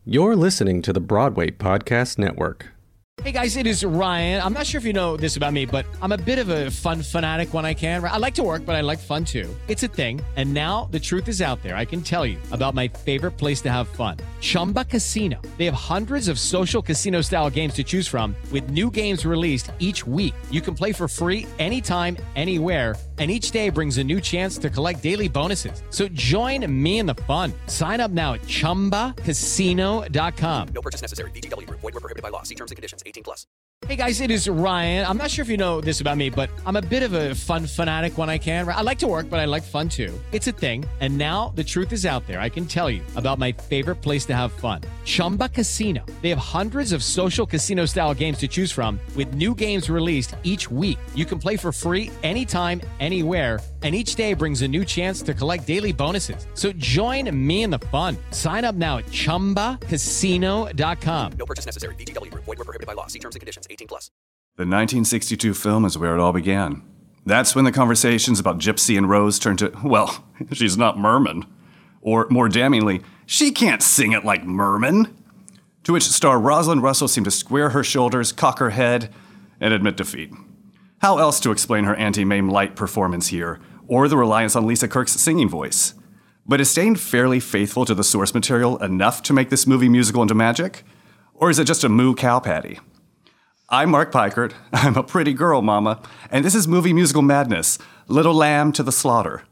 You're listening to the Broadway Podcast Network. Hey guys, it is Ryan. I'm not sure if you know this about me, but I'm a bit of a fun fanatic when I can. I like to work, but I like fun too. It's a thing. And now the truth is out there. I can tell you about my favorite place to have fun. Chumba Casino. They have hundreds of social casino style games to choose from with new games released each week. You can play for free anytime, anywhere. And each day brings a new chance to collect daily bonuses. So join me in the fun. Sign up now at ChumbaCasino.com. No purchase necessary. VGW. Void where prohibited by law. See terms and conditions. 18+. Hey guys, it is Ryan. I'm not sure if you know this about me, but I'm a bit of a fun fanatic when I can. I like to work, but I like fun too. It's a thing. And now the truth is out there. I can tell you about my favorite place to have fun. Chumba Casino. They have hundreds of social casino style games to choose from with new games released each week. You can play for free anytime, anywhere. And each day brings a new chance to collect daily bonuses. So join me in the fun. Sign up now at ChumbaCasino.com. No purchase necessary. VGW. Void where prohibited by law. See terms and conditions. 18+. The 1962 film is where it all began. That's when the conversations about Gypsy and Rose turned to, well, she's not Merman. Or, more damningly, she can't sing it like Merman. To which star Rosalind Russell seemed to square her shoulders, cock her head, and admit defeat. How else to explain her anti-Mame Light performance here, or the reliance on Lisa Kirk's singing voice? But is staying fairly faithful to the source material enough to make this movie musical into magic? Or is it just a moo cow patty? I'm Mark Pikert, I'm a pretty girl mama, and this is Movie Musical Madness, Little Lamb to the Slaughter.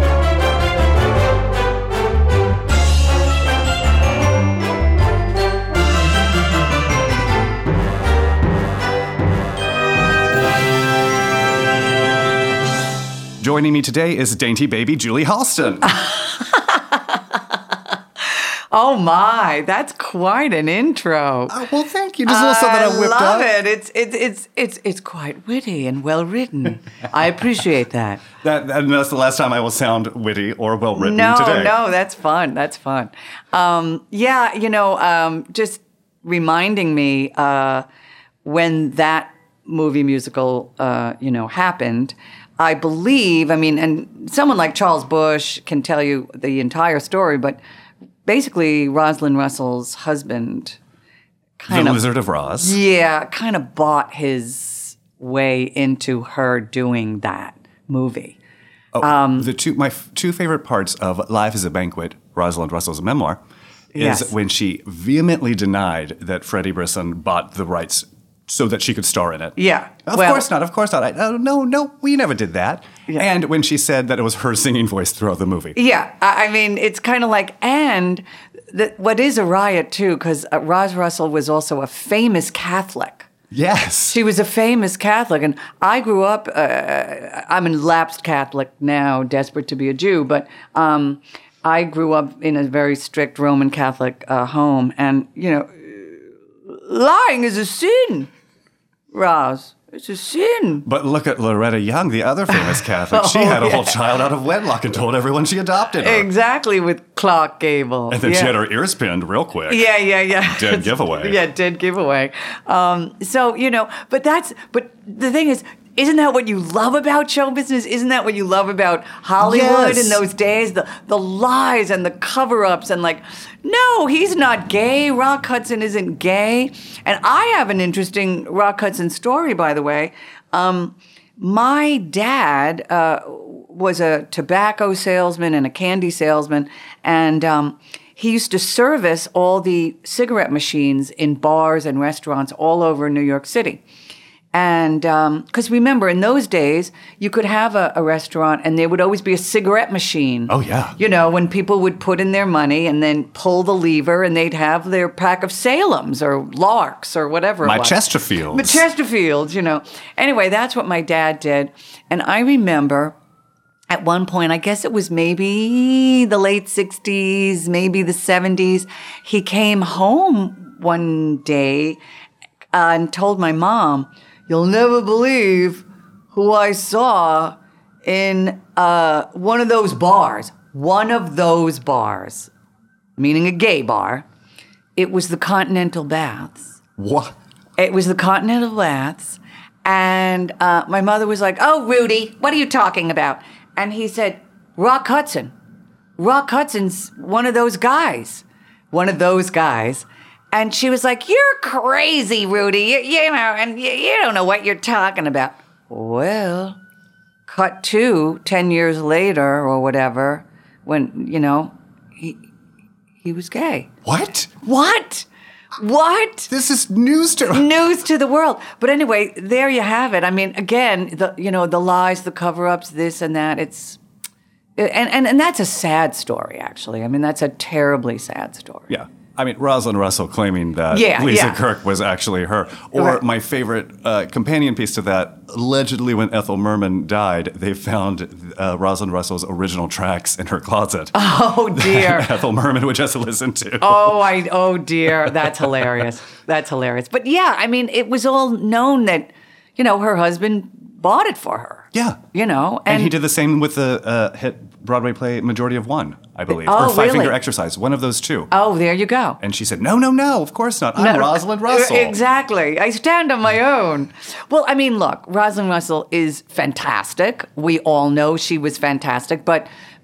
Joining me today is dainty baby Julie Halston. Oh my, that's quite an intro. Well, thank you. Just a little something I whipped up. I love it. It's quite witty and well written. I appreciate that. And that's the last time I will sound witty or well written today. No, that's fun. That's fun. Just reminding me when that movie musical, happened. I believe, and someone like Charles Busch can tell you the entire story, but basically Rosalind Russell's husband The Wizard of Oz. Yeah, kind of bought his way into her doing that movie. My two favorite parts of Life is a Banquet, Rosalind Russell's memoir, is when she vehemently denied that Freddie Brisson bought the rights so that she could star in it. Yeah. Of course not. No, we never did that. Yeah. And when she said that it was her singing voice throughout the movie. Yeah. It's kind of like, and what is a riot, too, because Roz Russell was also a famous Catholic. Yes. She was a famous Catholic. And I grew up, I'm a lapsed Catholic now, desperate to be a Jew, but I grew up in a very strict Roman Catholic home. And, lying is a sin. Roz, it's a sin. But look at Loretta Young, the other famous Catholic. She had a whole child out of wedlock and told everyone she adopted her. Exactly, with Clark Gable. And then she had her ears pinned real quick. Yeah. Dead giveaway. Yeah, dead giveaway. But the thing is, isn't that what you love about show business? Isn't that what you love about Hollywood in those days? The lies and the cover-ups and no, he's not gay. Rock Hudson isn't gay. And I have an interesting Rock Hudson story, by the way. My dad was a tobacco salesman and a candy salesman, and he used to service all the cigarette machines in bars and restaurants all over New York City. And because remember, in those days, you could have a restaurant and there would always be a cigarette machine. Oh, yeah. When people would put in their money and then pull the lever and they'd have their pack of Salems or Larks or whatever it was. Chesterfields, Anyway, that's what my dad did. And I remember at one point, I guess it was maybe the late 60s, maybe the 70s, he came home one day and told my mom, "You'll never believe who I saw in one of those bars." One of those bars, meaning a gay bar. It was the Continental Baths. What? It was the Continental Baths. And my mother was like, "Oh, Rudy, what are you talking about?" And he said, "Rock Hudson. Rock Hudson's one of those guys." one of those guys. And she was like, "You're crazy, Rudy. You know, and you don't know what you're talking about." Well, cut to 10 years later or whatever, when, you know, he was gay. What? What? This is news to the world. But anyway, there you have it. I mean, again, the lies, the cover-ups, this and that. And that's a sad story, actually. I mean, that's a terribly sad story. Yeah. I mean, Rosalind Russell claiming that Lisa Kirk was actually her. Or my favorite companion piece to that, allegedly when Ethel Merman died, they found Rosalind Russell's original tracks in her closet. Oh, dear. Ethel Merman would just listen to. Oh, dear. That's hilarious. That's hilarious. But yeah, I mean, it was all known that, you know, her husband bought it for her. Yeah. You know. And he did the same with the hit Broadway play Majority of One, I believe. Or Five Finger Exercise, one of those two. Oh, there you go. And she said, no, of course not. I'm Rosalind Russell. Exactly. I stand on my own. Well, I mean, look, Rosalind Russell is fantastic. We all know she was fantastic, but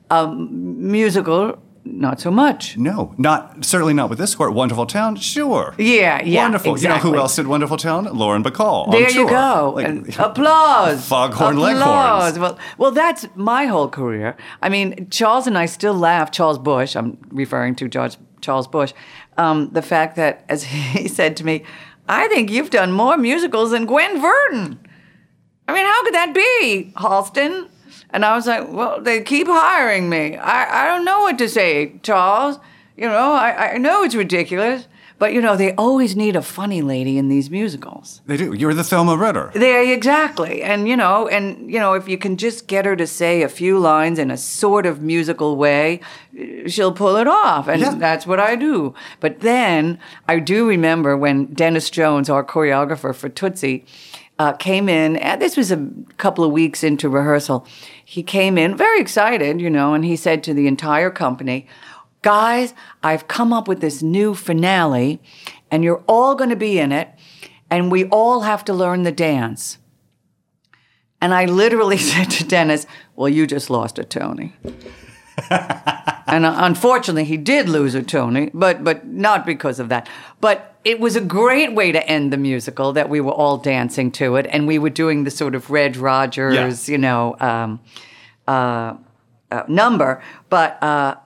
musical, not so much. No, certainly not with this court. Wonderful Town, sure. Yeah, wonderful. Exactly. You know who else did Wonderful Town? Lauren Bacall. There you go. Applause. Foghorn Leghorns. Well, that's my whole career. I mean, Charles and I still laugh. Charles Bush. I'm referring to Charles Bush. The fact that, as he said to me, "I think you've done more musicals than Gwen Verdon." I mean, how could that be, Halston? And I was like, well, they keep hiring me. I don't know what to say, Charles. You know, I know it's ridiculous. But, you know, they always need a funny lady in these musicals. They do. You're the Thelma Ritter. Exactly. And, you know, if you can just get her to say a few lines in a sort of musical way, she'll pull it off. And that's what I do. But then I do remember when Dennis Jones, our choreographer for Tootsie, came in, and this was a couple of weeks into rehearsal. He came in very excited, you know, and he said to the entire company, "Guys, I've come up with this new finale, and you're all going to be in it, and we all have to learn the dance." And I literally said to Dennis, "Well, you just lost a Tony." And unfortunately, he did lose a Tony, but not because of that. But it was a great way to end the musical that we were all dancing to it, and we were doing the sort of Red Rogers, you know, number. But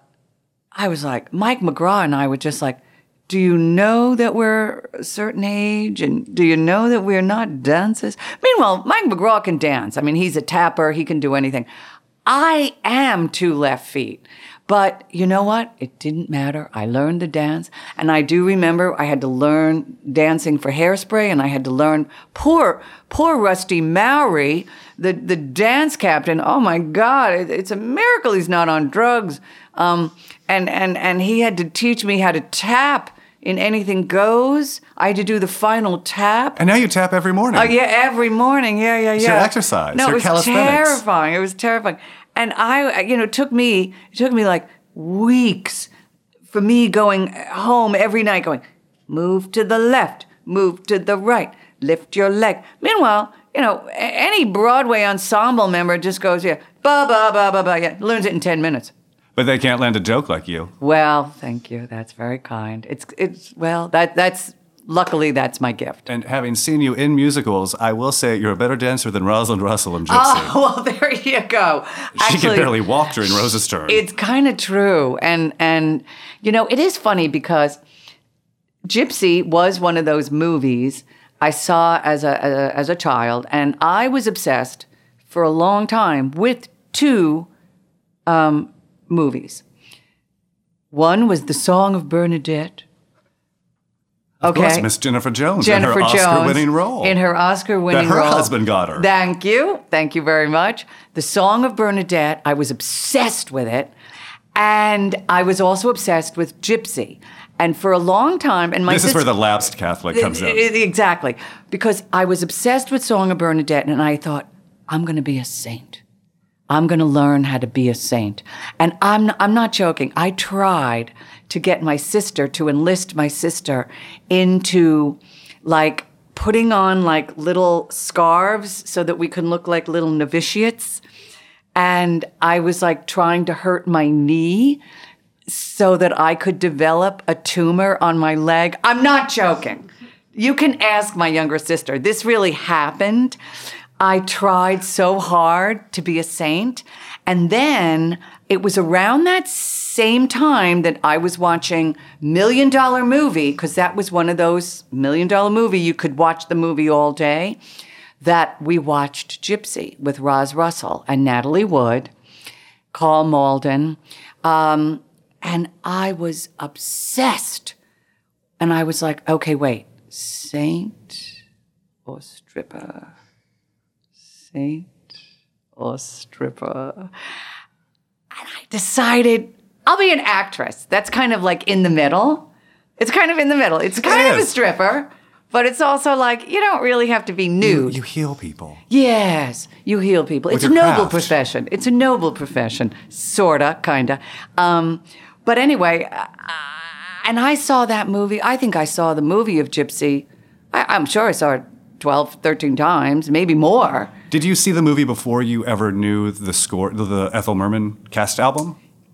I was like, Mike McGraw and I were just like, "Do you know that we're a certain age? And do you know that we're not dancers?" Meanwhile, Mike McGraw can dance. I mean, he's a tapper. He can do anything. I am 2 left feet. But you know what? It didn't matter. I learned the dance. And I do remember I had to learn dancing for Hairspray, and I had to learn poor Rusty Mowry, the dance captain. Oh my God, it's a miracle he's not on drugs. And he had to teach me how to tap in Anything Goes. I had to do the final tap. And now you tap every morning. Oh, yeah, every morning. Yeah. It's your exercise. No, your it was terrifying. It was terrifying. And it took me like weeks for me going home every night going, move to the left, move to the right, lift your leg. Meanwhile, you know, any Broadway ensemble member just goes, ba, ba, ba, ba, ba, learns it in 10 minutes. But they can't land a joke like you. Well, thank you. That's very kind. That's luckily that's my gift. And having seen you in musicals, I will say you're a better dancer than Rosalind Russell and Gypsy. Oh, well, there you go. She could barely walk during Rosa's turn. It's kind of true. And you know, it is funny because Gypsy was one of those movies I saw as a child, and I was obsessed for a long time with 2 movies. One was The Song of Bernadette. Of course, Miss Jennifer Jones in her Oscar-winning role. In her Oscar-winning role. That her husband got her. Thank you. Thank you very much. The Song of Bernadette, I was obsessed with it. And I was also obsessed with Gypsy. And for a long time, and this is where the lapsed Catholic comes in. Exactly. Because I was obsessed with Song of Bernadette, and I thought, I'm going to be a saint. I'm going to learn how to be a saint. And I'm not joking. I tried to get my sister, to enlist my sister into, like, putting on, like, little scarves so that we can look like little novitiates. And I was, like, trying to hurt my knee so that I could develop a tumor on my leg. I'm not joking. You can ask my younger sister. This really happened. I tried so hard to be a saint. And then it was around that same time that I was watching $1 Million Movie, because that was one of those $1 Million Movie, you could watch the movie all day, that we watched Gypsy with Roz Russell and Natalie Wood, Karl Malden. And I was obsessed. And I was like, okay, wait, saint or stripper? Saint or stripper? And I decided I'll be an actress. That's kind of like in the middle. It's kind of in the middle. It's kind of a stripper, but it's also like you don't really have to be nude. You heal people. Yes, you heal people. It's a noble profession. It's a noble profession, sorta, kinda. But anyway, and I saw that movie. I think I saw the movie of Gypsy. I'm sure I saw it 12, 13 times, maybe more. Did you see the movie before you ever knew the score, the Ethel Merman cast album?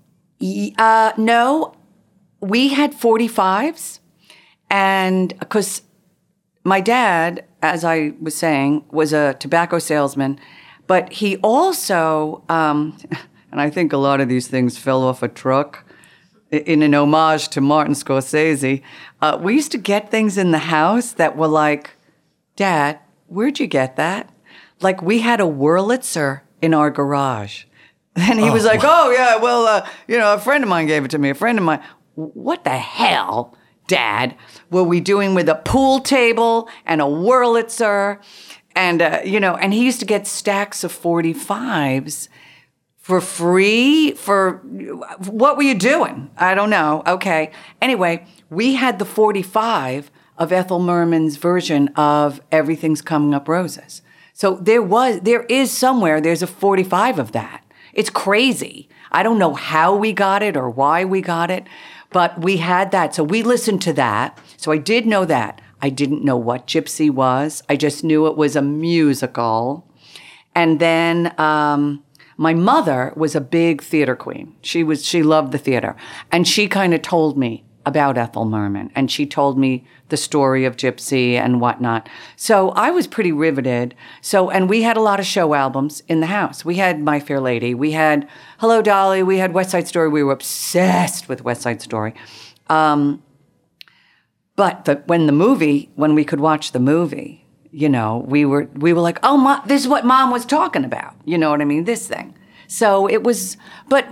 No. We had 45s, and because my dad, as I was saying, was a tobacco salesman, but he also, and I think a lot of these things fell off a truck, in an homage to Martin Scorsese, we used to get things in the house that were like, Dad, where'd you get that? Like we had a Wurlitzer in our garage. And he was like, oh, yeah, well, a friend of mine gave it to me, a friend of mine. What the hell, Dad, were we doing with a pool table and a Wurlitzer? And, and he used to get stacks of 45s for free? What were you doing? I don't know. Okay. Anyway, we had the 45 of Ethel Merman's version of Everything's Coming Up Roses. So there is somewhere, there's a 45 of that. It's crazy. I don't know how we got it or why we got it, but we had that. So we listened to that. So I did know that. I didn't know what Gypsy was. I just knew it was a musical. And then my mother was a big theater queen. She loved the theater. And she kind of told me about Ethel Merman. And she told me the story of Gypsy and whatnot. So I was pretty riveted. And we had a lot of show albums in the house. We had My Fair Lady. We had Hello, Dolly. We had West Side Story. We were obsessed with West Side Story. But when we could watch the movie, we were like, oh, this is what Mom was talking about. You know what I mean? This thing. So it was, but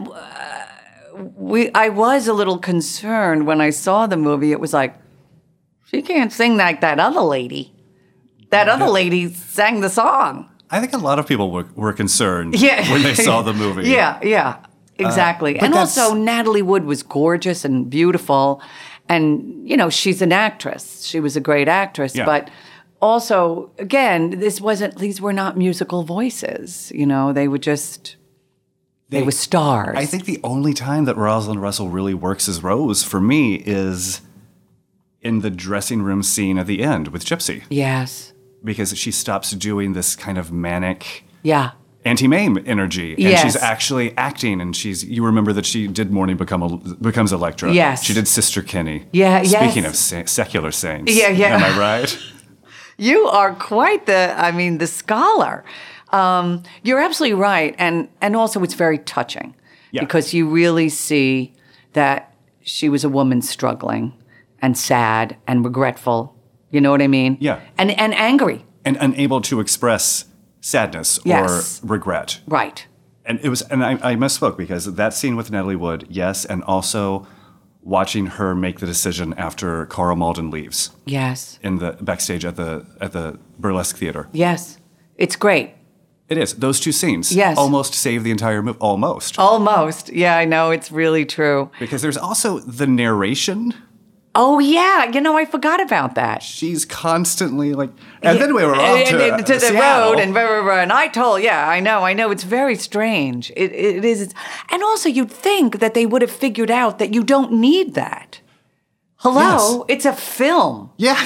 I was a little concerned when I saw the movie. It was like, she can't sing like that other lady. That other lady sang the song. I think a lot of people were concerned when they saw the movie. Yeah, exactly. And also Natalie Wood was gorgeous and beautiful. And, she's an actress. She was a great actress. Yeah. But also, again, these were not musical voices. They were just... They were stars. I think the only time that Rosalind Russell really works as Rose, for me, is in the dressing room scene at the end with Gypsy. Yes. Because she stops doing this kind of manic Auntie Mame energy. And she's actually acting. And you remember that she did Morning Becomes Electra. Yes. She did Sister Kenny. Yeah, Speaking of secular saints. Yeah. Am I right? You are quite the scholar. You're absolutely right. And also it's very touching because you really see that she was a woman struggling and sad and regretful. You know what I mean? Yeah. And angry. And unable to express sadness or regret. Right. And I misspoke because that scene with Natalie Wood, yes, and also watching her make the decision after Karl Malden leaves. Yes. In the backstage at the burlesque theater. Yes. It's great. It is. Those two scenes almost save the entire movie. Almost. Yeah, I know. It's really true. Because there's also the narration. Oh, yeah. I forgot about that. She's constantly like... And then we were off to the Seattle. road. And I know. It's very strange. It is. And also, you'd think that they would have figured out that you don't need that. Hello? Yes. It's a film. Yes.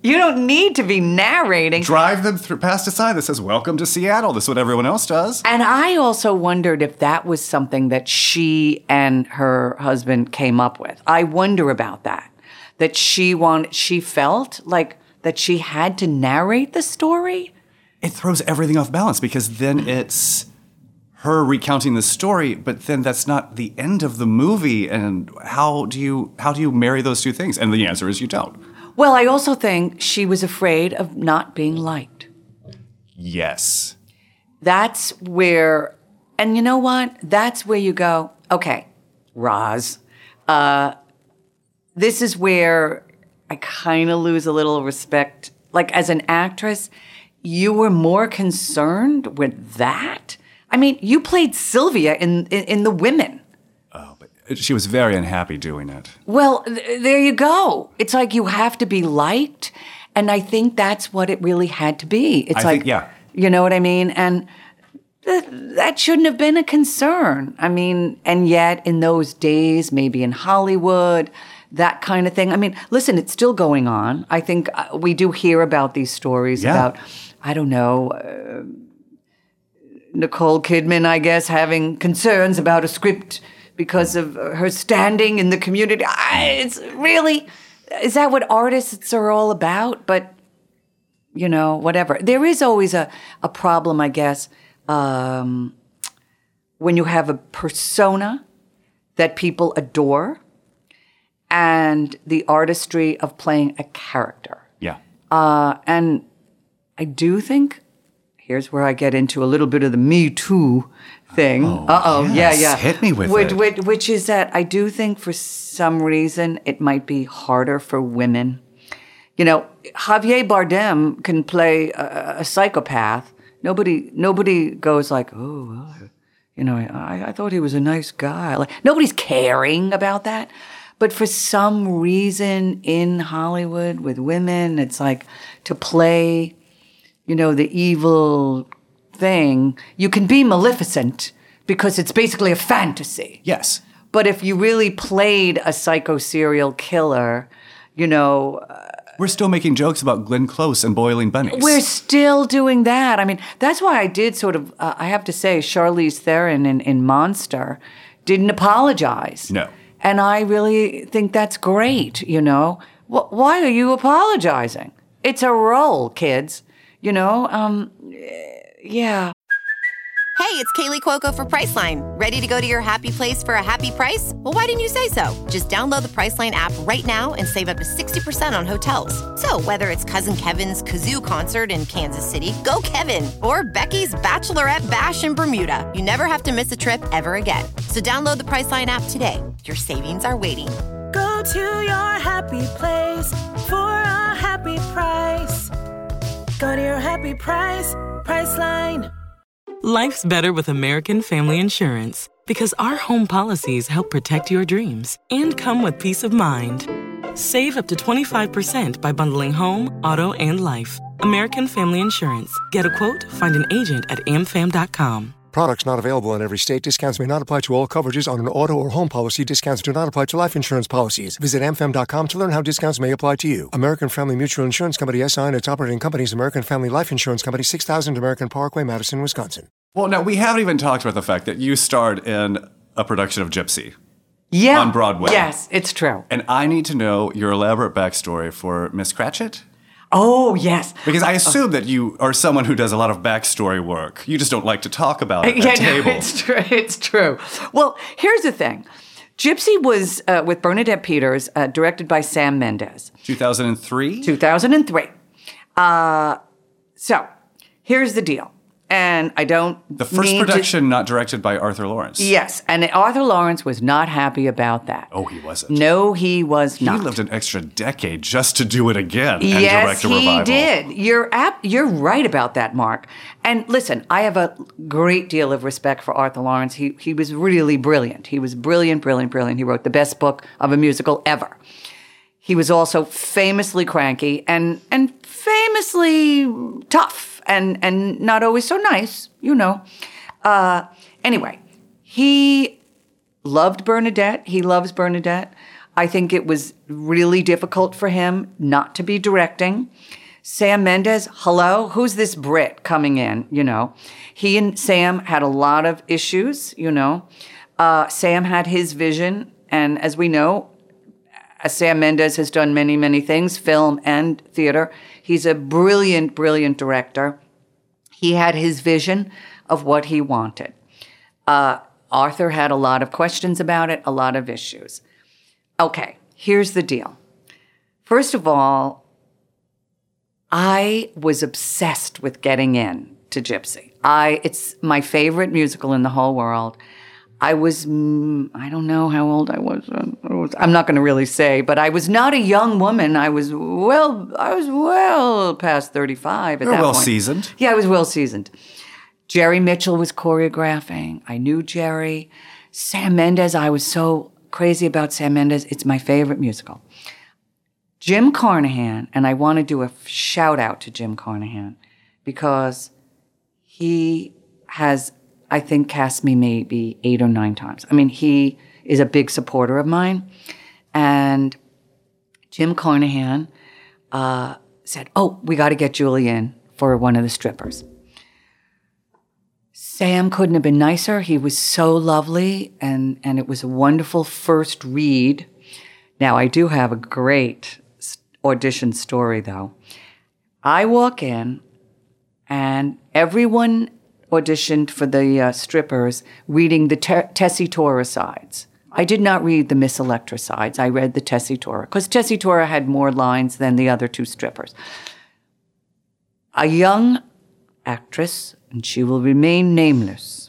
You don't need to be narrating. Drive them past a sign that says, "Welcome to Seattle." This is what everyone else does. And I also wondered if that was something that she and her husband came up with. I wonder about that. That she felt like that she had to narrate the story. It throws everything off balance because then it's her recounting the story, but then that's not the end of the movie. And how do you marry those two things? And the answer is you don't. Well, I also think she was afraid of not being liked. Yes. That's where, and you know what? That's where you go, okay, Roz, this is where I kind of lose a little respect. Like, as an actress, you were more concerned with that? I mean, you played Sylvia in The Women. Oh, but she was very unhappy doing it. Well, there you go. It's like you have to be liked, and I think that's what it really had to be. It's you know what I mean? And that shouldn't have been a concern. I mean, and yet in those days, maybe in Hollywood, that kind of thing. I mean, listen, it's still going on. I think we do hear about these stories about, I don't know, Nicole Kidman, I guess, having concerns about a script because of her standing in the community. It's really, is that what artists are all about? But, you know, whatever. There is always a problem, I guess, when you have a persona that people adore and the artistry of playing a character. Yeah. And I do think, here's where I get into a little bit of the Me Too thing. Yes. Hit me with it. Which is that I do think for some reason it might be harder for women. You know, Javier Bardem can play a psychopath. Nobody goes like, oh, well, you know, I thought he was a nice guy. Like, nobody's caring about that. But for some reason in Hollywood with women, it's like to play, you know, the evil thing. You can be Maleficent because it's basically a fantasy. Yes. But if you really played a psycho serial killer, you know... we're still making jokes about Glenn Close and boiling bunnies. We're still doing that. I mean, that's why I did sort of, I have to say, Charlize Theron in Monster didn't apologize. No. And I really think that's great, you know. Why are you apologizing? It's a role, kids. You know, yeah. Hey, it's Kaylee Cuoco for Priceline. Ready to go to your happy place for a happy price? Well, why didn't you say so? Just download the Priceline app right now and save up to 60% on hotels. So whether it's Cousin Kevin's Kazoo Concert in Kansas City, go Kevin, or Becky's Bachelorette Bash in Bermuda, you never have to miss a trip ever again. So download the Priceline app today. Your savings are waiting. Go to your happy place for a happy price. Go to your happy price, Priceline. Life's better with American Family Insurance because our home policies help protect your dreams and come with peace of mind. Save up to 25% by bundling home, auto, and life. American Family Insurance. Get a quote, find an agent at amfam.com. Products not available in every state. Discounts may not apply to all coverages on an auto or home policy. Discounts do not apply to life insurance policies. Visit amfam.com to learn how discounts may apply to you. American Family Mutual Insurance Company, SI, and its operating companies, American Family Life Insurance Company, 6000 American Parkway, Madison, Wisconsin. Well, now, we haven't even talked about the fact that you starred in a production of Gypsy. Yeah. On Broadway. Yes, it's true. And I need to know your elaborate backstory for Miss Cratchit. Oh, yes. Because I assume that you are someone who does a lot of backstory work. You just don't like to talk about it at table. No, it's true. It's true. Well, here's the thing. Gypsy was with Bernadette Peters, directed by Sam Mendes. 2003? 2003. So, here's the deal. And I don't The first production not directed by Arthur Lawrence. Yes, and Arthur Lawrence was not happy about that. Oh, he wasn't. No, he was not. He lived an extra decade just to do it again and direct a revival. Yes, he did. You're right about that, Mark. And listen, I have a great deal of respect for Arthur Lawrence. He was really brilliant. He was brilliant. He wrote the best book of a musical ever. He was also famously cranky and famously tough. And not always so nice, you know. Anyway, he loved Bernadette. He loves Bernadette. I think it was really difficult for him not to be directing. Sam Mendes, hello, who's this Brit coming in, He and Sam had a lot of issues, Sam had his vision, and as we know, Sam Mendes has done many, many things, film and theater. He's a brilliant, brilliant director. He had his vision of what he wanted. Arthur had a lot of questions about it, a lot of issues. Okay, here's the deal. First of all, I was obsessed with getting in to Gypsy. It's my favorite musical in the whole world. I was, I don't know how old I was. I'm not going to really say, but I was not a young woman. I was well past 35 at that point. Well seasoned. Yeah, I was well seasoned. Jerry Mitchell was choreographing. I knew Jerry. Sam Mendes, I was so crazy about Sam Mendes. It's my favorite musical. Jim Carnahan, and I want to do a shout out to Jim Carnahan because he has, I think, cast me maybe 8 or 9 times. I mean, he is a big supporter of mine. And Jim Carnahan said, oh, we got to get Julie in for one of the strippers. Sam couldn't have been nicer. He was so lovely, and it was a wonderful first read. Now, I do have a great audition story, though. I walk in, and everyone auditioned for the strippers reading the Tessitura sides. I did not read the Miss Electra sides. I read the Tessitura, because Tessitura had more lines than the other 2 strippers. A young actress, and she will remain nameless,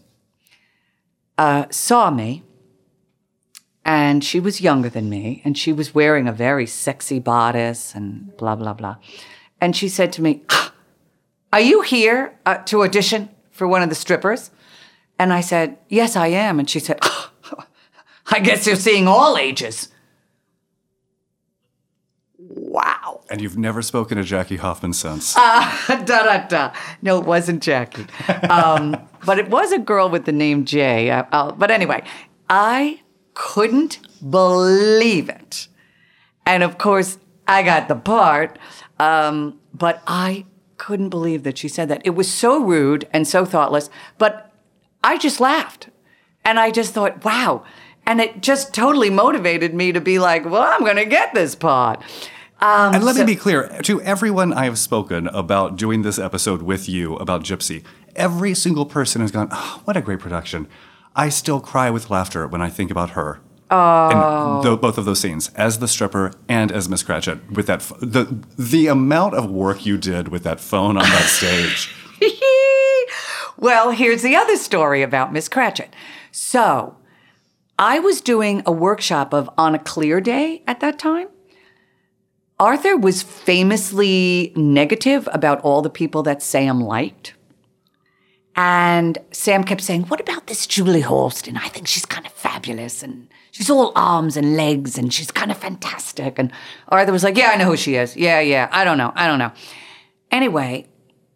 saw me, and she was younger than me, and she was wearing a very sexy bodice and blah, blah, blah. And she said to me, are you here to audition for one of the strippers? And I said, yes, I am. And she said, I guess you're seeing all ages. Wow. And you've never spoken to Jackie Hoffman since. No, it wasn't Jackie. But it was a girl with the name Jay. But anyway, I couldn't believe it. And of course, I got the part. But I couldn't believe that she said that. It was so rude and so thoughtless. But I just laughed. And I just thought, wow. And it just totally motivated me to be like, well, I'm going to get this part. And let me be clear, to everyone I have spoken about doing this episode with you about Gypsy, every single person has gone, oh, what a great production. I still cry with laughter when I think about her. Oh. In both of those scenes, as the stripper and as Miss Cratchit, with that the amount of work you did with that phone on that stage. Well, here's the other story about Miss Cratchit. So, I was doing a workshop of On a Clear Day at that time. Arthur was famously negative about all the people that Sam liked. And Sam kept saying, what about this Julie Halston? I think she's kind of fabulous, and she's all arms and legs, and she's kind of fantastic. And Arthur was like, yeah, I know who she is. Yeah, I don't know. Anyway,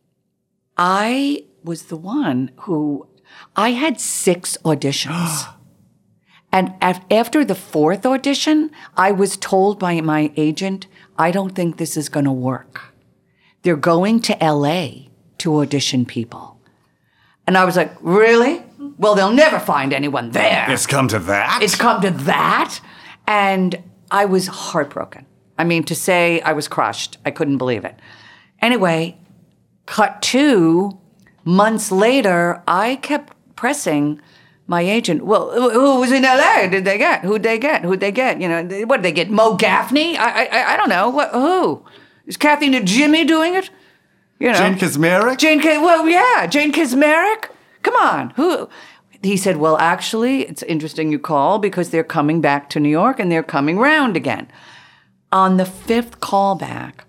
I was the one who, I had 6 auditions. And after the 4th audition, I was told by my agent, I don't think this is going to work. They're going to LA to audition people. And I was like, really? Well, they'll never find anyone there. It's come to that? It's come to that? And I was heartbroken. I mean, to say I was crushed. I couldn't believe it. Anyway, cut 2 months later, I kept pressing my agent, well, who was in LA? Who'd they get? Who'd they get? You know, what did they get? Mo Gaffney? I don't know. Who? Is Kathy Najimy doing it? You know. Jane Kaczmarek? Jane Kaczmarek? Come on. Who? He said, well, actually, it's interesting you call because they're coming back to New York and they're coming round again. On the 5th callback,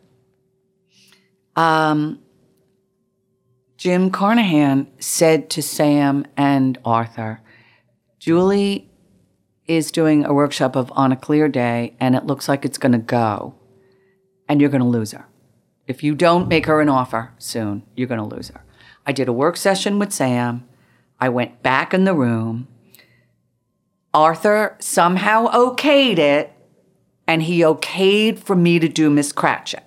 Jim Carnahan said to Sam and Arthur, Julie is doing a workshop of On a Clear Day, and it looks like it's going to go, and you're going to lose her. If you don't make her an offer soon, you're going to lose her. I did a work session with Sam. I went back in the room. Arthur somehow okayed it, and he okayed for me to do Miss Cratchit.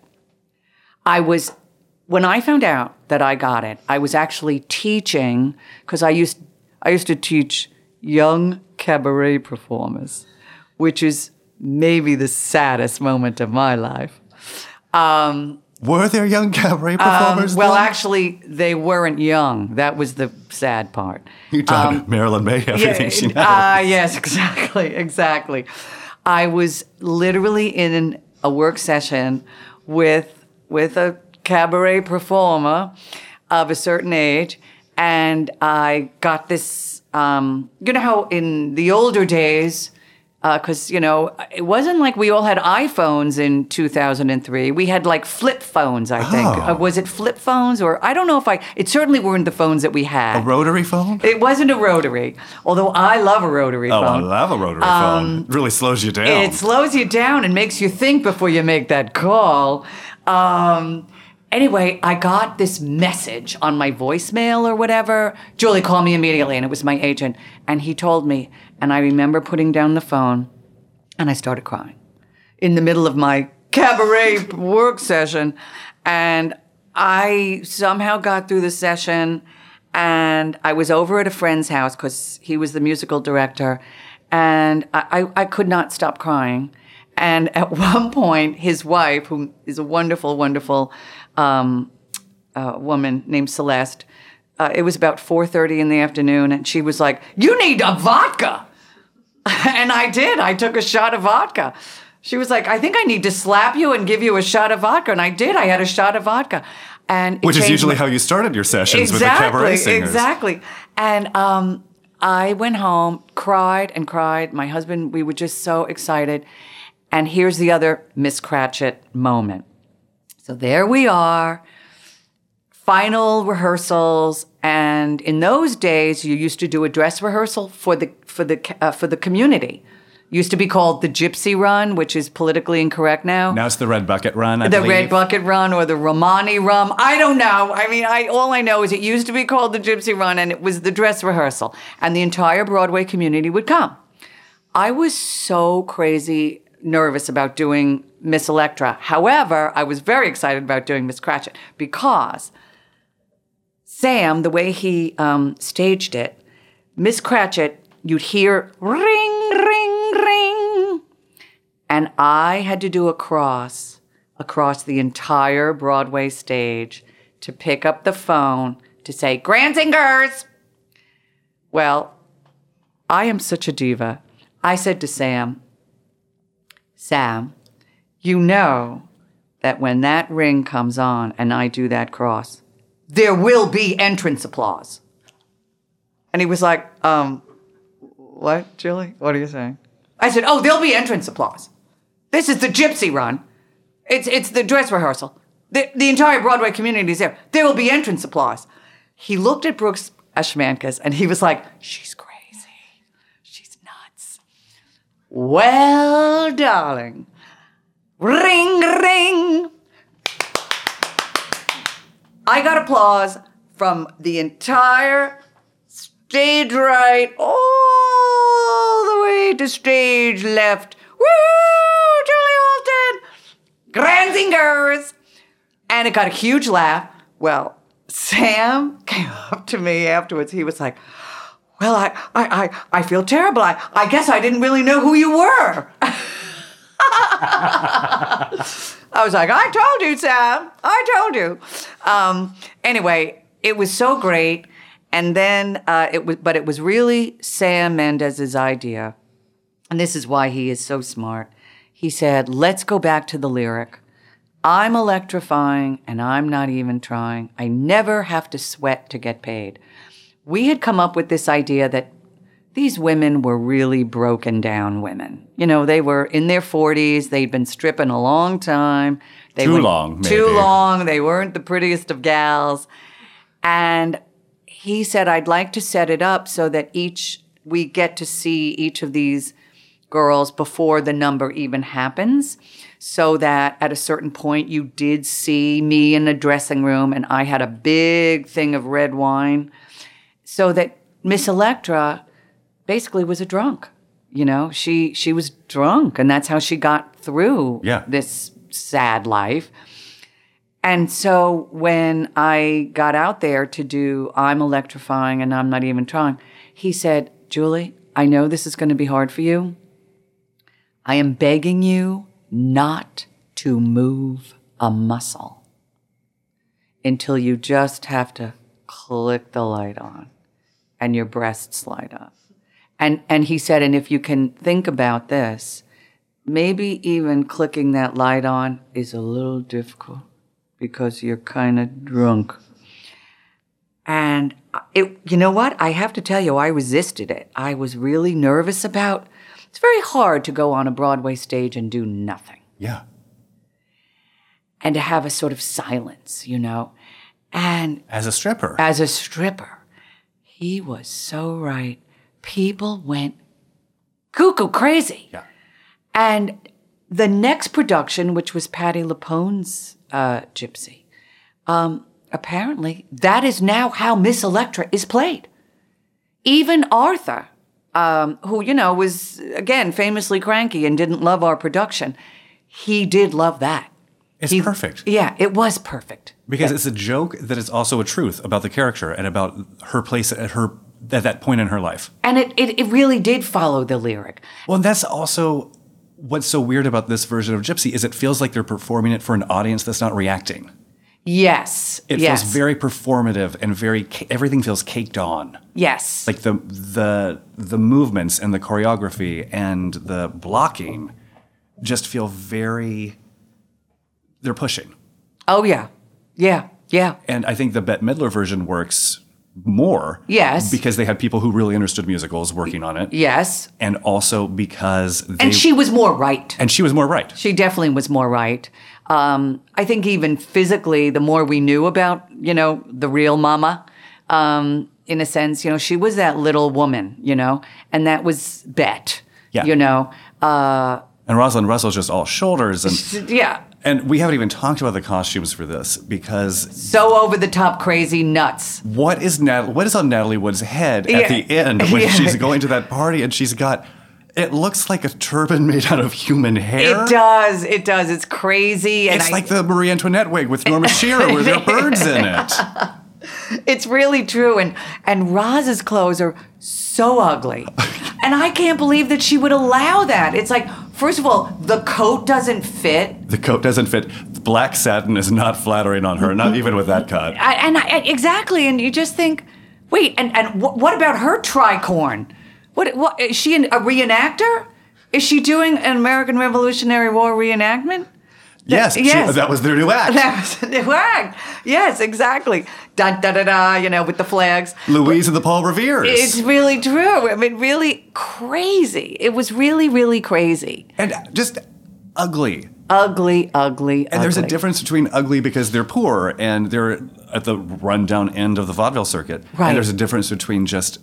When I found out that I got it, I was actually teaching, because I used to teach young cabaret performers, which is maybe the saddest moment of my life. Were there young cabaret performers Well, then? actually, they weren't young. That was the sad part. You taught Marilyn May everything she knows. Yes, exactly. I was literally in a work session with a cabaret performer of a certain age, and I got this, you know how in the older days, because, it wasn't like we all had iPhones in 2003. We had like flip phones, I think. Oh. Was it flip phones? Or I don't know it certainly weren't the phones that we had. A rotary phone? It wasn't a rotary, although I love a rotary phone. Oh, I love a rotary phone. It really slows you down. It slows you down and makes you think before you make that call. Anyway, I got this message on my voicemail or whatever. Julie called me immediately, and it was my agent. And he told me, and I remember putting down the phone, and I started crying in the middle of my cabaret work session. And I somehow got through the session, and I was over at a friend's house because he was the musical director, and I could not stop crying. And at one point, his wife, who is a wonderful, wonderful woman named Celeste, it was about 4:30 in the afternoon, and she was like, "You need a vodka." And I did. I took a shot of vodka. She was like, "I think I need to slap you and give you a shot of vodka." And I did. I had a shot of vodka. Which is usually how you started your sessions with the cabaret singers. Exactly. And I went home, cried and cried. My husband, we were just so excited. And here's the other Miss Cratchit moment. So there we are, final rehearsals, and in those days you used to do a dress rehearsal for the community. Used to be called the Gypsy Run, which is politically incorrect now. Now it's the Red Bucket Run, I believe. The Red Bucket Run or the Romani Rum. I don't know. I mean, all I know is it used to be called the Gypsy Run, and it was the dress rehearsal, and the entire Broadway community would come. I was so crazy nervous about doing Miss Electra. However, I was very excited about doing Miss Cratchit because Sam, the way he staged it, Miss Cratchit, you'd hear ring, ring, ring. And I had to do a cross across the entire Broadway stage to pick up the phone to say, "Granzingers!" Well, I am such a diva. I said to Sam, you know that when that ring comes on and I do that cross, there will be entrance applause. And he was like, what, Julie? What are you saying? I said, oh, there'll be entrance applause. This is the Gypsy Run. It's the dress rehearsal. The entire Broadway community is there. There will be entrance applause. He looked at Brooks Ashmanskas and he was like, she's crazy. She's nuts. Well, darling, ring, ring. I got applause from the entire stage right all the way to stage left. Woo! Julie Alston! Granzingers! And it got a huge laugh. Well, Sam came up to me afterwards. He was like, well, I feel terrible. I guess I didn't really know who you were. I was like, I told you, Sam. I told you. Anyway, it was so great. And then it was really Sam Mendes's idea. And this is why he is so smart. He said, let's go back to the lyric. I'm electrifying and I'm not even trying. I never have to sweat to get paid. We had come up with this idea that these women were really broken down women. You know, they were in their 40s. They'd been stripping a long time. Too long, maybe. Too long. They weren't the prettiest of gals. And he said, I'd like to set it up so that we get to see each of these girls before the number even happens, so that at a certain point you did see me in the dressing room and I had a big thing of red wine, so that Miss Electra basically was a drunk. You know, she was drunk, and that's how she got through Yeah. this sad life. And so when I got out there to do I'm Electrifying and I'm Not Even Trying, he said, Julie, I know this is going to be hard for you. I am begging you not to move a muscle until you just have to click the light on and your breasts light up. And he said, and if you can think about this, maybe even clicking that light on is a little difficult because you're kind of drunk. And you know what? I have to tell you, I resisted it. I was really nervous about. It's very hard to go on a Broadway stage and do nothing. Yeah. And to have a sort of silence, you know. And as a stripper. He was so right. People went cuckoo crazy. Yeah. And the next production, which was Patti LuPone's Gypsy, apparently that is now how Miss Electra is played. Even Arthur, who, you know, was, again, famously cranky and didn't love our production, he did love that. It's perfect. Yeah, it was perfect. Because it's a joke that is also a truth about the character and about her place at that point in her life. And it really did follow the lyric. Well, and that's also what's so weird about this version of Gypsy is it feels like they're performing it for an audience that's not reacting. Yes. It feels very performative and everything feels caked on. Yes. Like the movements and the choreography and the blocking just feel very, they're pushing. Oh, yeah. Yeah. Yeah. And I think the Bette Midler version works more. Yes. Because they had people who really understood musicals working on it. Yes. And also because And she was more right. She definitely was more right. I think even physically, the more we knew about, you know, the real mama, in a sense, you know, she was that little woman, you know, and that was Bette, you know. And Rosalind Russell's just all shoulders. And yeah. And we haven't even talked about the costumes for this because... So over the top, crazy, nuts. What is on Natalie Wood's head at the end when she's going to that party and she's got... It looks like a turban made out of human hair. It does. It's crazy. And it's like the Marie Antoinette wig with Norma Shearer where there are birds in it. It's really true. And Roz's clothes are so ugly. And I can't believe that she would allow that. It's like, first of all, the coat doesn't fit. Black satin is not flattering on her, not even with that cut. Exactly. And you just think, wait, and what about her tricorn? What is she a reenactor? Is she doing an American Revolutionary War reenactment? Yes. That was their new act. That was the new act. Yes, exactly. Da da da da. You know, with the flags. Louise and the Paul Reveres. It's really true. I mean, really crazy. It was really, really crazy. And just ugly. Ugly. And there's a difference between ugly because they're poor and they're at the rundown end of the vaudeville circuit. Right. And there's a difference between just,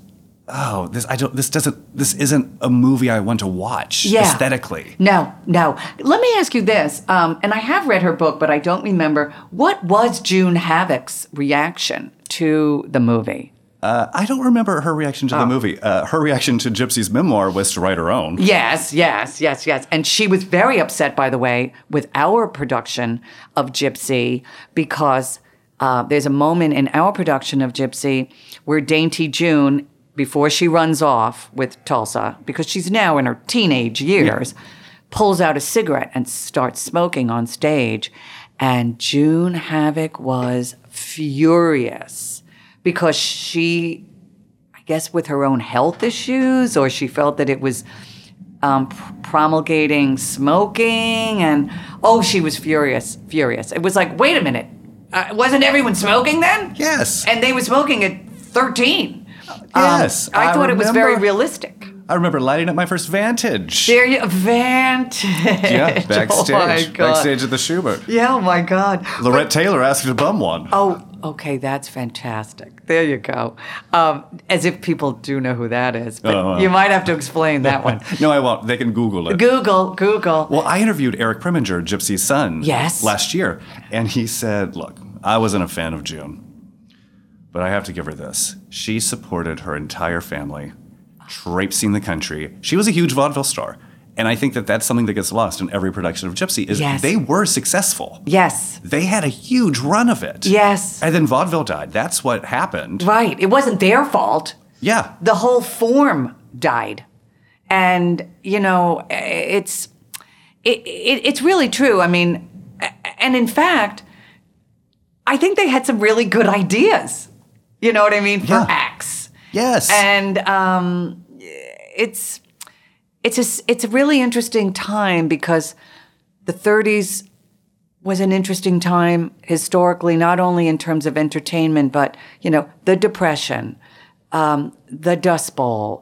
this isn't a movie I want to watch aesthetically. No. Let me ask you this, and I have read her book, but I don't remember. What was June Havoc's reaction to the movie? I don't remember her reaction to the movie. Her reaction to Gypsy's memoir was to write her own. Yes. And she was very upset, by the way, with our production of Gypsy because there's a moment in our production of Gypsy where Dainty June, before she runs off with Tulsa, because she's now in her teenage years, pulls out a cigarette and starts smoking on stage. And June Havoc was furious because she, I guess with her own health issues, or she felt that it was promulgating smoking, and she was furious. It was like, wait a minute, wasn't everyone smoking then? Yes. And they were smoking at 13. Yes. I thought it was very realistic. I remember lighting up my first Vantage. Vantage. Yeah, backstage. Oh my God. Backstage at the Schubert. Yeah, oh my God. Lorette Taylor asked her to bum one. Oh, okay, that's fantastic. There you go. As if people do know who that is. But you might have to explain that one. No, I won't. They can Google it. Google. Well, I interviewed Eric Preminger, Gypsy's son, last year. And he said, look, I wasn't a fan of June. But I have to give her this. She supported her entire family traipsing the country. She was a huge vaudeville star. And I think that that's something that gets lost in every production of Gypsy is they were successful. Yes. They had a huge run of it. Yes. And then vaudeville died. That's what happened. Right. It wasn't their fault. Yeah. The whole form died. And, you know, it's really true. I mean, and in fact, I think they had some really good ideas. You know what I mean? For acts. Yes. And it's a really interesting time because the 30s was an interesting time historically, not only in terms of entertainment, but, you know, the Depression, the Dust Bowl,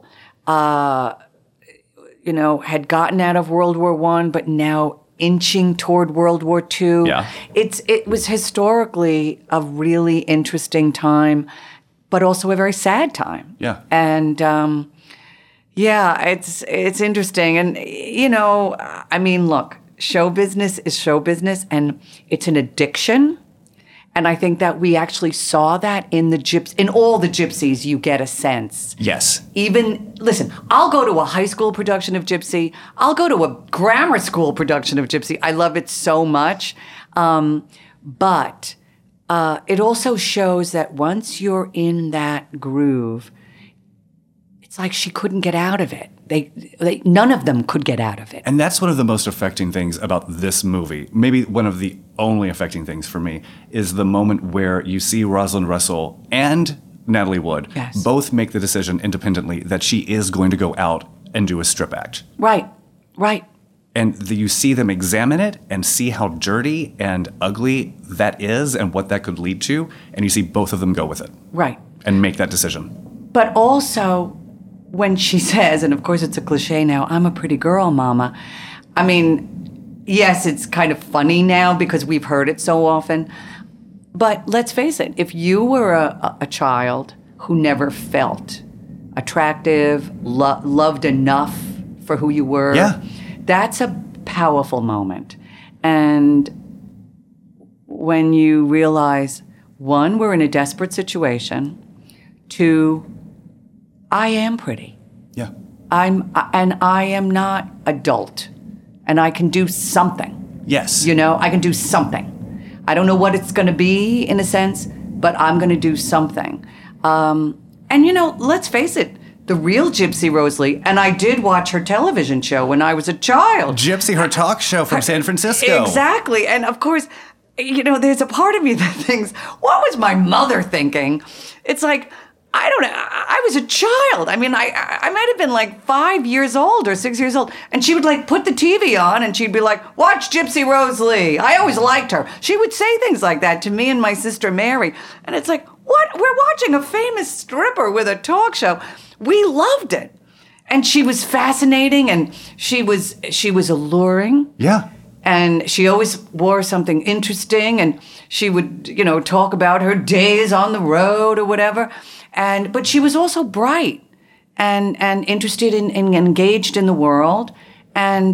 you know, had gotten out of World War I, but now inching toward World War II. Yeah. It was historically a really interesting time, but also a very sad time. Yeah. And yeah, it's interesting. And, you know, I mean, look, show business is show business, and it's an addiction. And I think that we actually saw that in all the Gypsies, you get a sense. Yes. Listen, I'll go to a high school production of Gypsy. I'll go to a grammar school production of Gypsy. I love it so much. But it also shows that once you're in that groove, it's like she couldn't get out of it. None of them could get out of it. And that's one of the most affecting things about this movie. Maybe one of the only affecting things for me is the moment where you see Rosalind Russell and Natalie Wood both make the decision independently that she is going to go out and do a strip act. Right, right. And you see them examine it and see how dirty and ugly that is and what that could lead to, and you see both of them go with it. Right. And make that decision. But also, when she says, and of course it's a cliche now, I'm a pretty girl, Mama. I mean, yes, it's kind of funny now because we've heard it so often. But let's face it, if you were a child who never felt attractive, loved enough for who you were, that's a powerful moment. And when you realize, one, we're in a desperate situation. Two, I am pretty. Yeah. I am not adult. And I can do something. Yes. You know, I can do something. I don't know what it's going to be in a sense, but I'm going to do something. And you know, let's face it, the real Gypsy Rose Lee, and I did watch her television show when I was a child. Gypsy, her talk show from San Francisco. Exactly. And of course, you know, there's a part of me that thinks, what was my mother thinking? It's like, I don't know. I was a child. I mean, I might have been like 5 years old or 6 years old. And she would like put the TV on and she'd be like, watch Gypsy Rose Lee. I always liked her. She would say things like that to me and my sister Mary. And it's like, what? We're watching a famous stripper with a talk show. We loved it. And she was fascinating and she was alluring. Yeah. And she always wore something interesting and she would, you know, talk about her days on the road or whatever. But she was also bright and interested in engaged in the world. And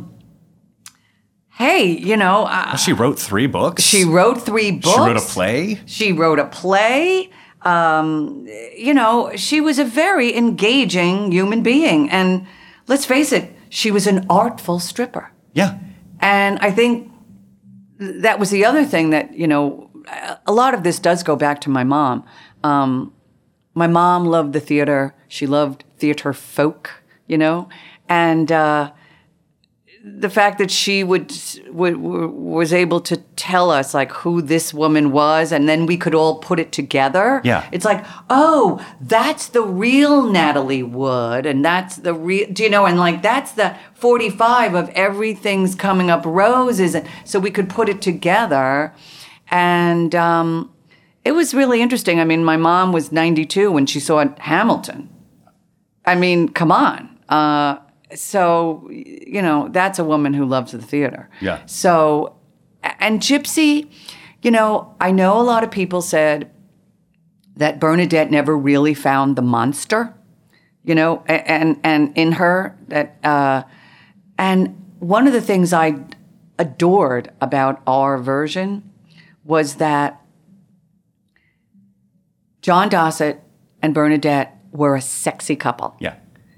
hey, you know, she wrote 3 books. She wrote 3 books. She wrote a play. She wrote a play. You know, she was a very engaging human being. And let's face it, she was an artful stripper. Yeah. And I think that was the other thing that, you know, a lot of this does go back to my mom. My mom loved the theater. She loved theater folk, you know, and the fact that she was able to tell us like who this woman was, and then we could all put it together. Yeah, it's like, oh, that's the real Natalie Wood, and that's the real, do you know? And like that's the 45 of Everything's Coming Up Roses, so we could put it together, and it was really interesting. I mean, my mom was 92 when she saw Hamilton. I mean, come on. So, you know, that's a woman who loves the theater. Yeah. So, and Gypsy, you know, I know a lot of people said that Bernadette never really found the monster, you know, and in her that, and one of the things I adored about our version was that John Dossett and Bernadette were a sexy couple. Yeah.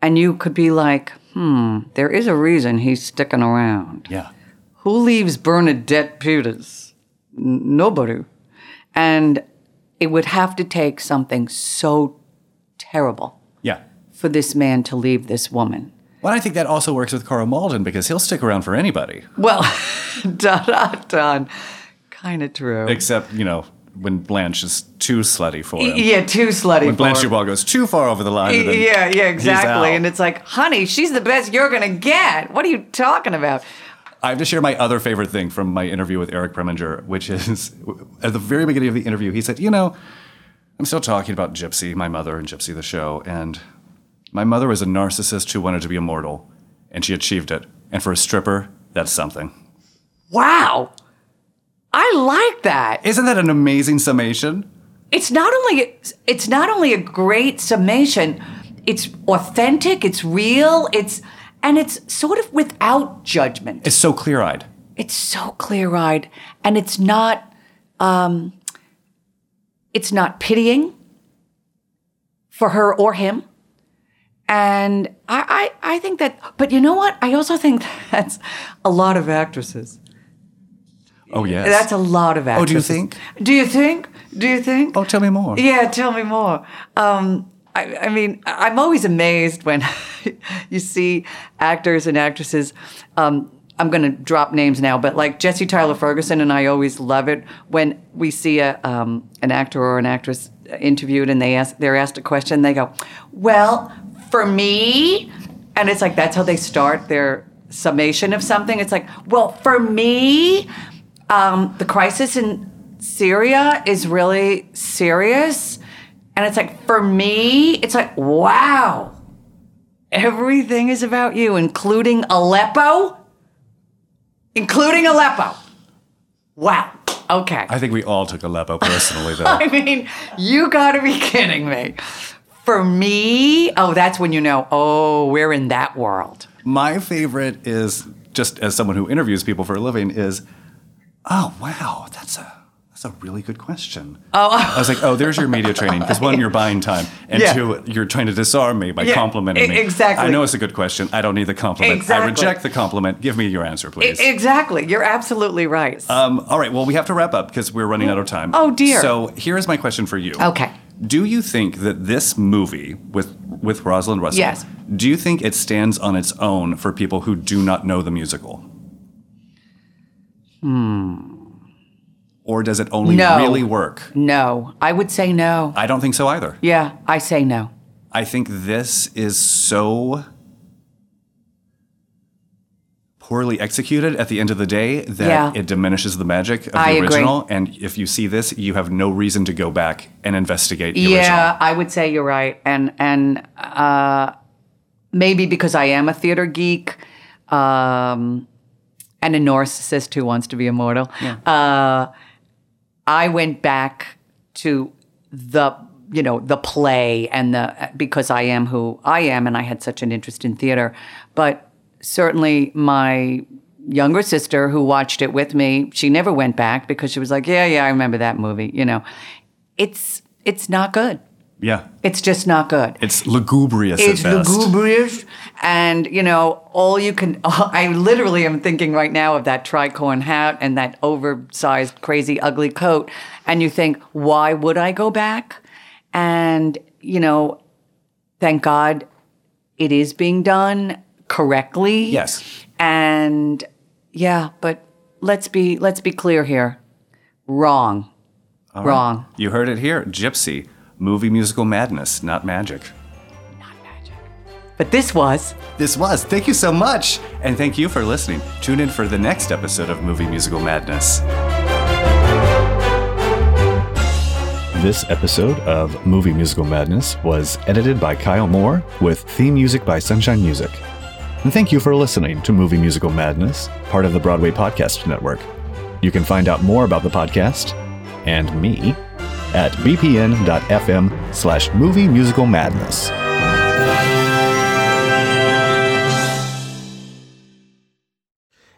And you could be like, there is a reason he's sticking around. Yeah. Who leaves Bernadette Peters? Nobody. And it would have to take something so terrible for this man to leave this woman. Well, I think that also works with Karl Malden because he'll stick around for anybody. Well, dun. Kind of true. Except, when Blanche is too slutty for him. Yeah, too slutty for him. When Blanche Dubois goes too far over the line. Yeah, exactly. And it's like, honey, she's the best you're going to get. What are you talking about? I have to share my other favorite thing from my interview with Eric Preminger, which is at the very beginning of the interview, he said, I'm still talking about Gypsy, my mother, and Gypsy the show. And my mother was a narcissist who wanted to be immortal, and she achieved it. And for a stripper, that's something. Wow. I like that. Isn't that an amazing summation? It's not only a great summation, it's authentic, it's real, and it's sort of without judgment. It's so clear-eyed. It's so clear-eyed, and it's not pitying for her or him. And I think that, but you know what? I also think that's a lot of actresses. Oh, yes. That's a lot of actresses. Oh, do you think? Do you think? Oh, tell me more. Yeah, tell me more. I mean, I'm always amazed when you see actors and actresses. I'm going to drop names now, but like Jesse Tyler Ferguson, and I always love it when we see an actor or an actress interviewed and they're asked a question. They go, "Well, for me," and it's like that's how they start their summation of something. It's like, "Well, for me, the crisis in Syria is really serious," and it's like, "For me," it's like, "Wow, everything is about you, including Aleppo." Wow. Okay. I think we all took Aleppo personally, though. I mean, you gotta be kidding me. For me, that's when we're in that world. My favorite is, just as someone who interviews people for a living, is, oh, wow, that's a really good question. I was like, there's your media training. Because one, you're buying time. And two, you're trying to disarm me by complimenting me. Exactly. I know it's a good question. I don't need the compliment. Exactly. I reject the compliment. Give me your answer, please. Exactly. You're absolutely right. All right. Well, we have to wrap up because we're running out of time. Oh, dear. So here's my question for you. Okay. Do you think that this movie with Rosalind Russell, yes, do you think it stands on its own for people who do not know the musical? Or does it only really work? No. I would say no. I don't think so either. Yeah, I say no. I think this is so poorly executed at the end of the day that it diminishes the magic of the original. Agree. And if you see this, you have no reason to go back and investigate the original. Yeah, I would say you're right. And maybe because I am a theater geek and a narcissist who wants to be immortal, I went back to the play and because I am who I am and I had such an interest in theater. But certainly my younger sister who watched it with me, she never went back because she was like, yeah, I remember that movie. It's not good. Yeah. It's just not good. It's lugubrious at best. It's lugubrious. And, I literally am thinking right now of that tricorn hat and that oversized, crazy, ugly coat. And you think, why would I go back? And, thank God it is being done correctly. Yes. And, but let's be clear here. Wrong. All Wrong. Right. You heard it here. Gypsy. Movie musical madness, not magic. Not magic. But this was. Thank you so much. And thank you for listening. Tune in for the next episode of Movie Musical Madness. This episode of Movie Musical Madness was edited by Kyle Moore with theme music by Sunshine Music. And thank you for listening to Movie Musical Madness, part of the Broadway Podcast Network. You can find out more about the podcast and me at bpn.fm/movie musical madness.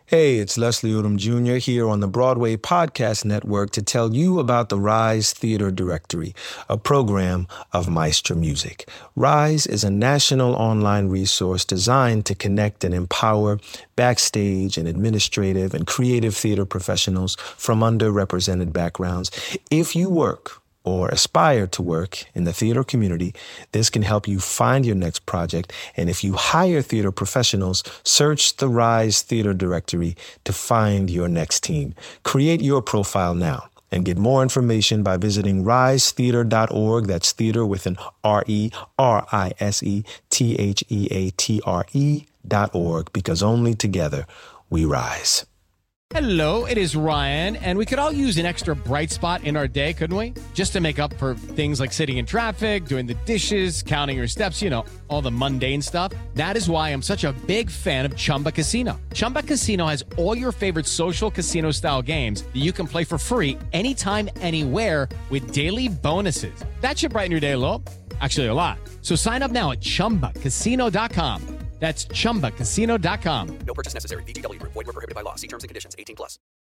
Hey, it's Leslie Odom Jr. here on the Broadway Podcast Network to tell you about the Rise Theater Directory, a program of Maestro Music. Rise is a national online resource designed to connect and empower backstage and administrative and creative theater professionals from underrepresented backgrounds. If you work or aspire to work in the theater community, this can help you find your next project. And if you hire theater professionals, search the Rise Theater Directory to find your next team. Create your profile now and get more information by visiting risetheater.org. That's theater with an RERISETHEATRE.org, because only together we rise. Hello, it is Ryan, and we could all use an extra bright spot in our day, couldn't we? Just to make up for things like sitting in traffic, doing the dishes, counting your steps, you know, all the mundane stuff. That is why I'm such a big fan of Chumba Casino. Chumba Casino has all your favorite social casino-style games that you can play for free anytime, anywhere with daily bonuses. That should brighten your day a little. Actually, a lot. So sign up now at ChumbaCasino.com. That's ChumbaCasino.com. No purchase necessary. VGW Group. Void where prohibited by law. See terms and conditions. 18+.